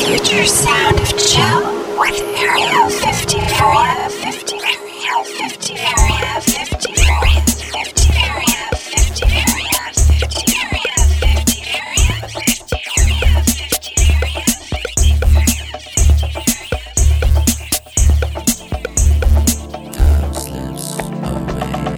Future sound of chill with Area 50, Area 50, Area 50, Area 50, Area 50, Area 50, Area 50, Area 50, Area 50, Area 50, Area 50. Time slips away.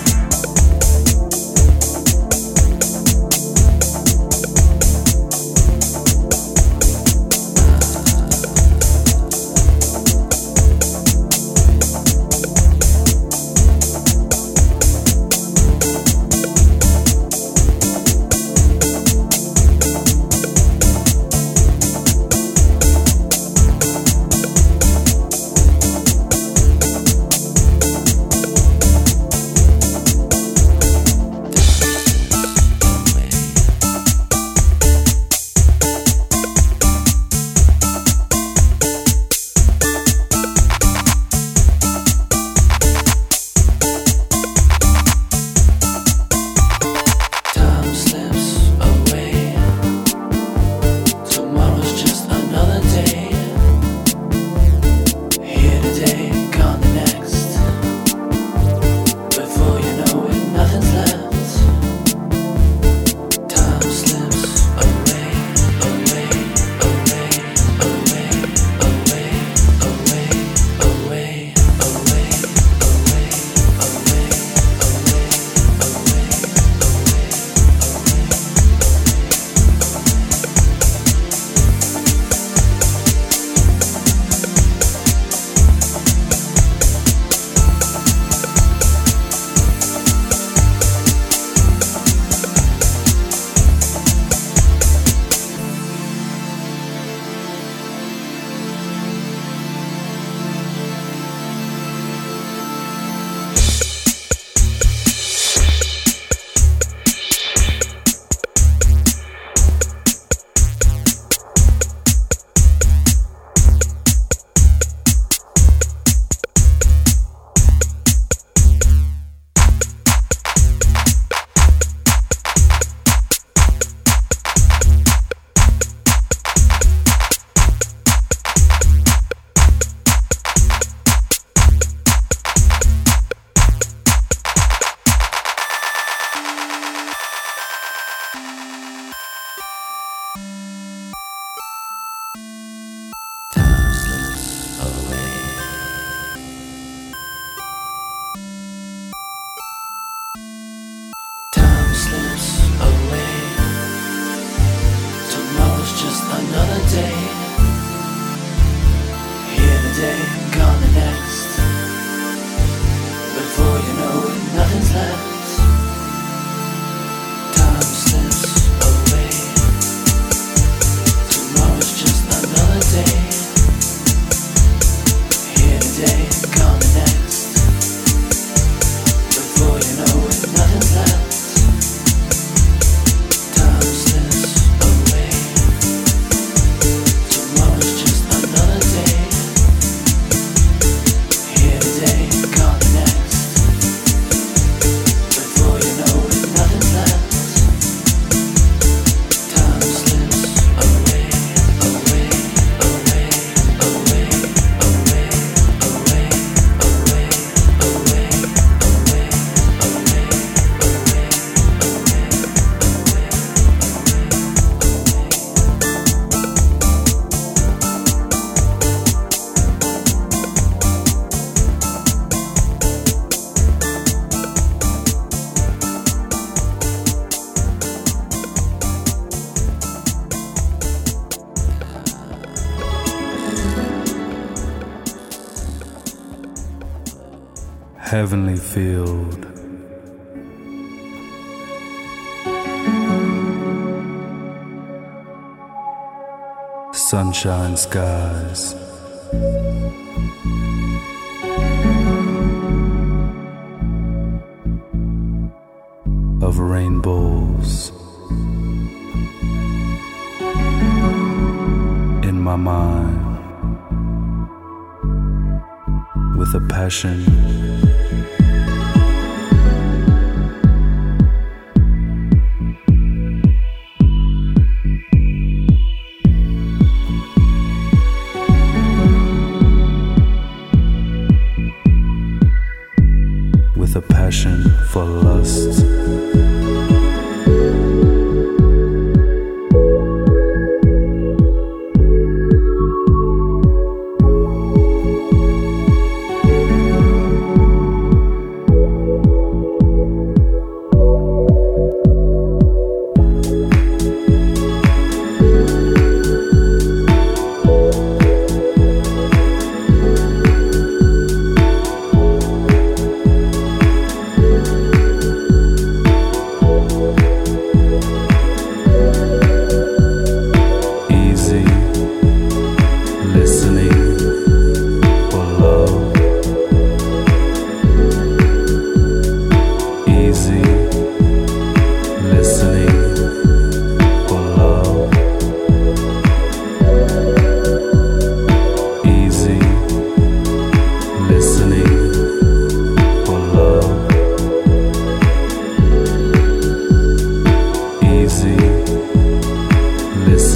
Heavenly field. Sunshine skies. Of rainbows in my mind with a passion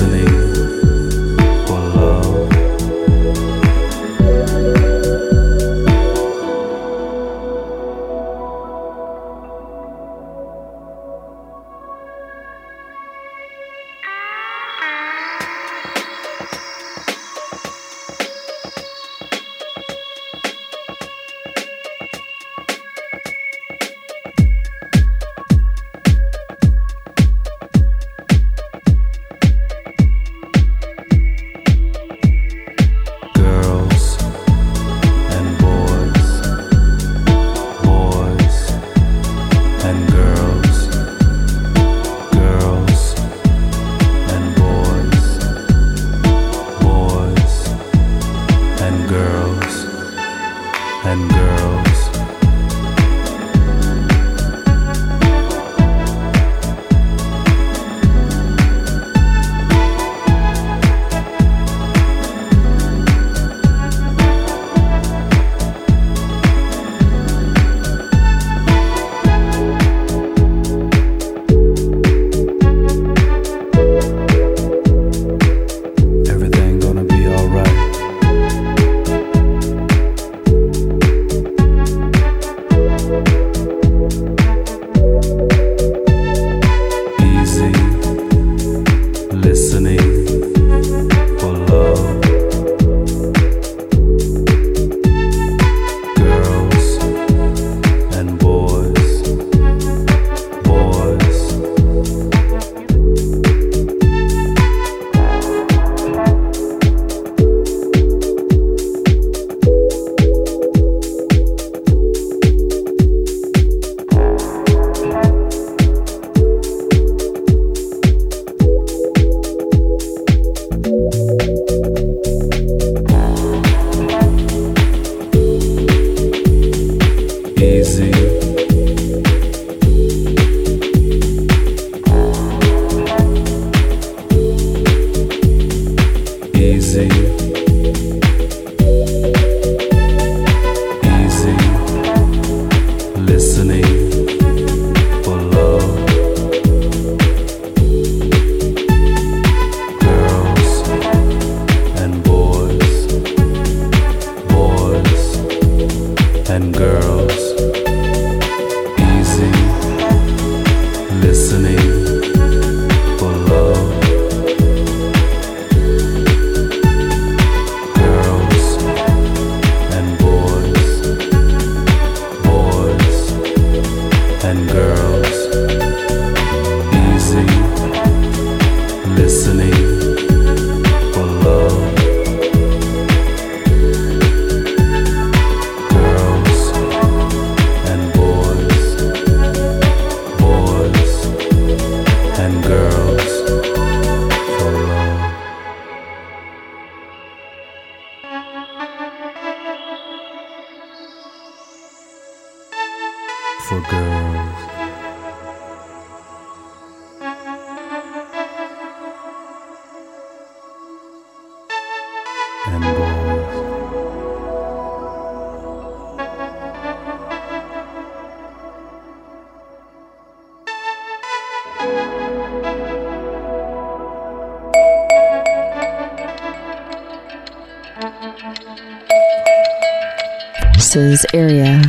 This is Area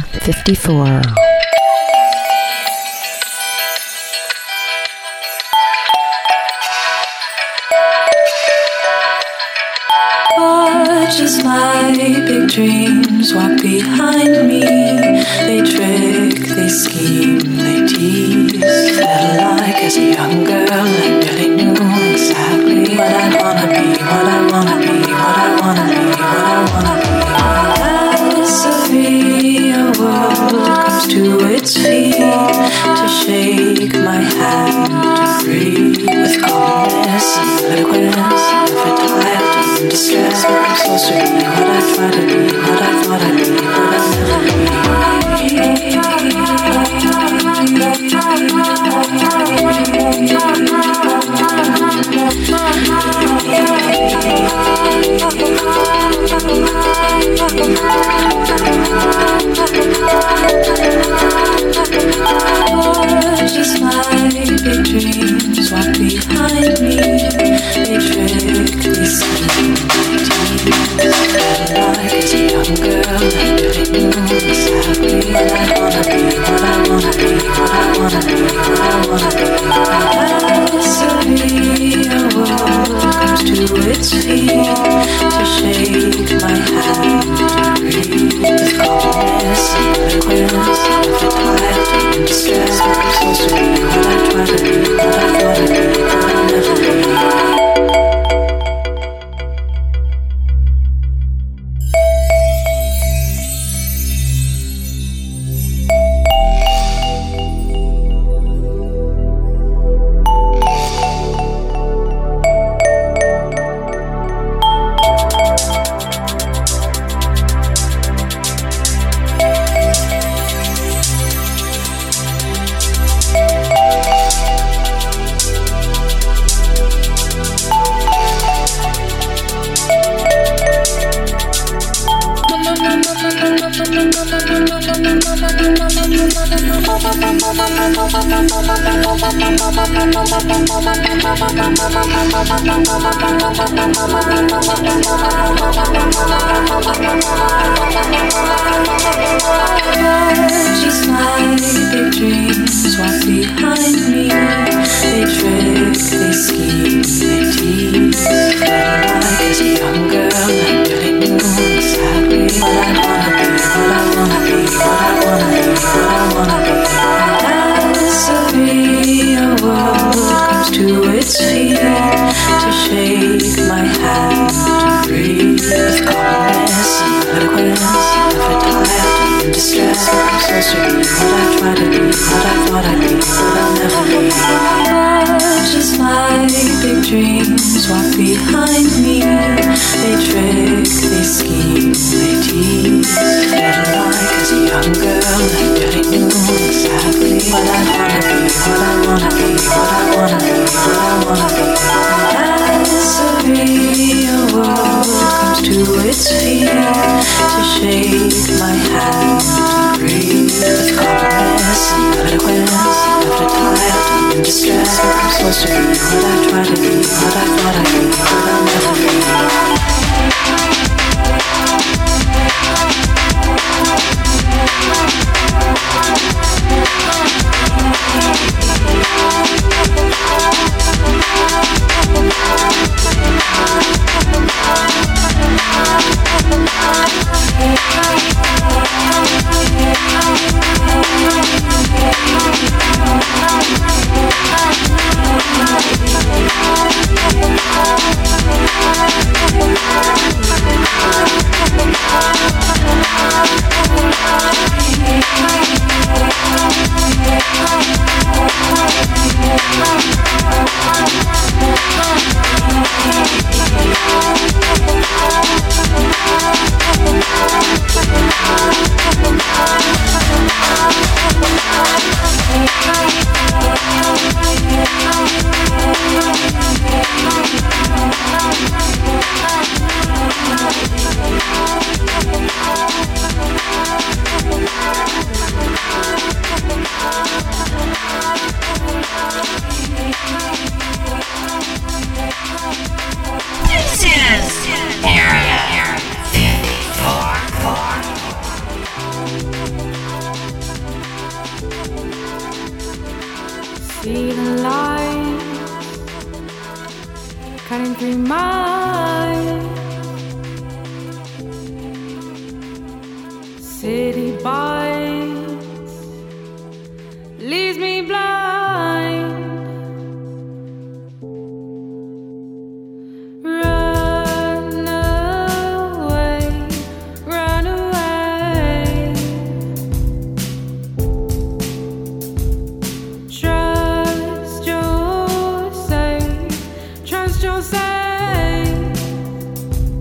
54. Just my big dreams walk behind me. They trick, they scheme, they tease. Felt like as a young girl I really knew exactly what I wanna be, what I wanna be, what I wanna be, what I wanna be. As a free world comes to its feet to shake my hand to free with calmness and eloquence, never tired of distress. I'm supposed to be what I try to be, what I thought I'd be, but I'll never be. Just my big dreams walk behind me. They to its feet to shake my hand and breathe with calmness and eloquence. After tired and distress, I'm supposed to be what I try to be, what I thought I'd be, but I'll never be. Just like big dreams walk behind me. They trick, they scheme, they tease. Felt like as a young girl I really knew exactly what I wanna be, what I wanna be, what I wanna be, what I wanna be. As a world comes to its feet to shake my hand and breathe with calmness and eloquence. After tired and distressed, I'm supposed to be what I try to be, what I thought I'd be, but I'll never be. But just like big dreams walk behind me, they trick, they scheme, they tease. Felt like as a young girl I really knew exactly what I wanna be, what I wanna be, what I wanna be, what I wanna be. As a real world comes to its feet to shake my hand and breathe with calmness and eloquence. After tired and distressed, I'm supposed to be what I try to be, what I thought I'd be, but I'll never be. See the light cutting through my city bites, leaves me blind. Run away, run away. Trust yourself, trust yourself.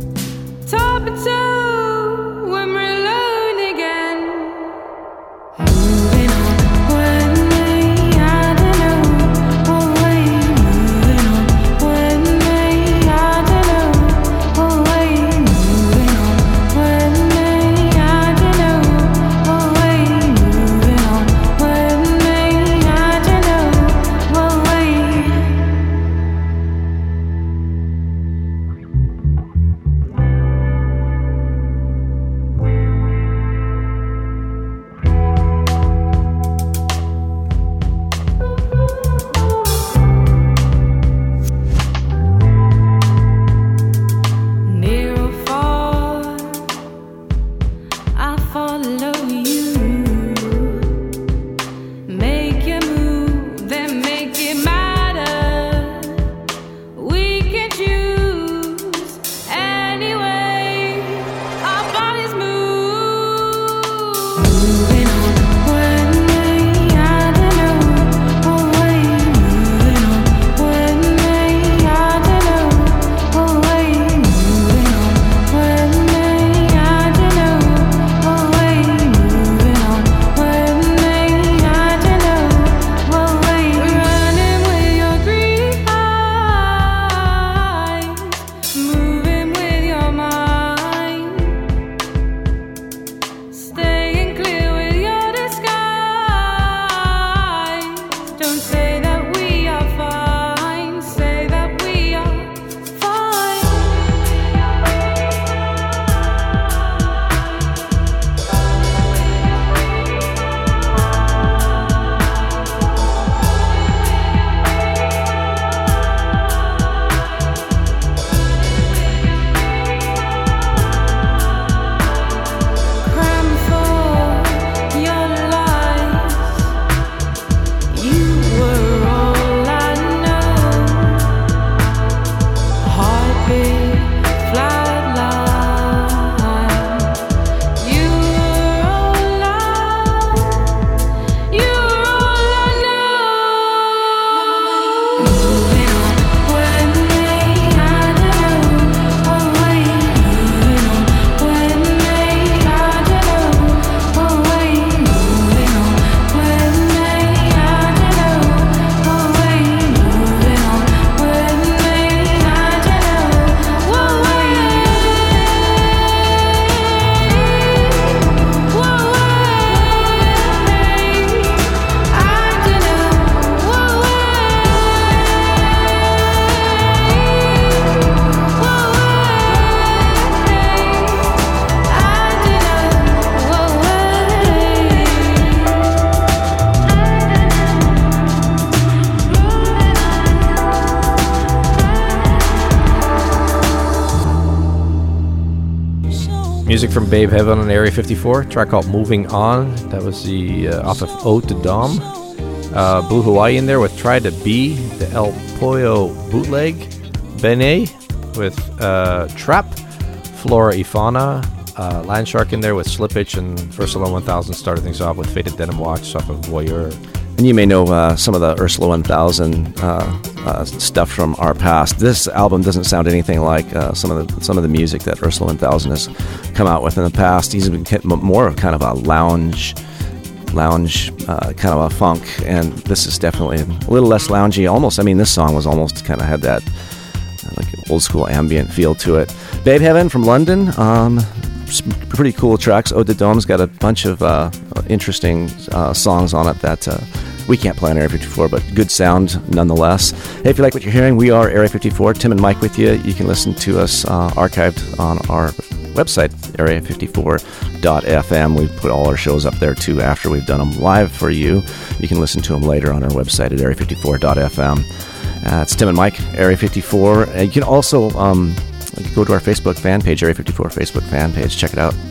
Music from Babe Heaven on Area 54, a track called Moving On. That was the off of Ode to Dom. Blue Hawaii in there with Try to Be, the El Pollo bootleg. Bene with Trap. Flora Ifana. Landshark in there with Slippage, and Ursula 1000 started things off with Faded Denim Watch off of Voyeur. And you may know some of the Ursula 1000 stuff from our past. This album doesn't sound anything like some of the music that Ursula 1000 has come out with in the past. He's been more of kind of a lounge kind of a funk, and this is definitely a little less loungy. Almost, I mean, this song was almost kind of had that like an old school ambient feel to it. Babe Heaven from London. Pretty cool tracks. Ode to Dom's got a bunch of interesting songs on it that we can't play on Area 54, but good sound nonetheless. Hey, if you like what you're hearing, we are Area 54. Tim and Mike with you. You can listen to us archived on our website, area54.fm. We put all our shows up there too after we've done them live for you. You can listen to them later on our website at area54.fm. It's Tim and Mike, Area 54. You can also go to our Facebook fan page, Area 54 Facebook fan page. Check it out.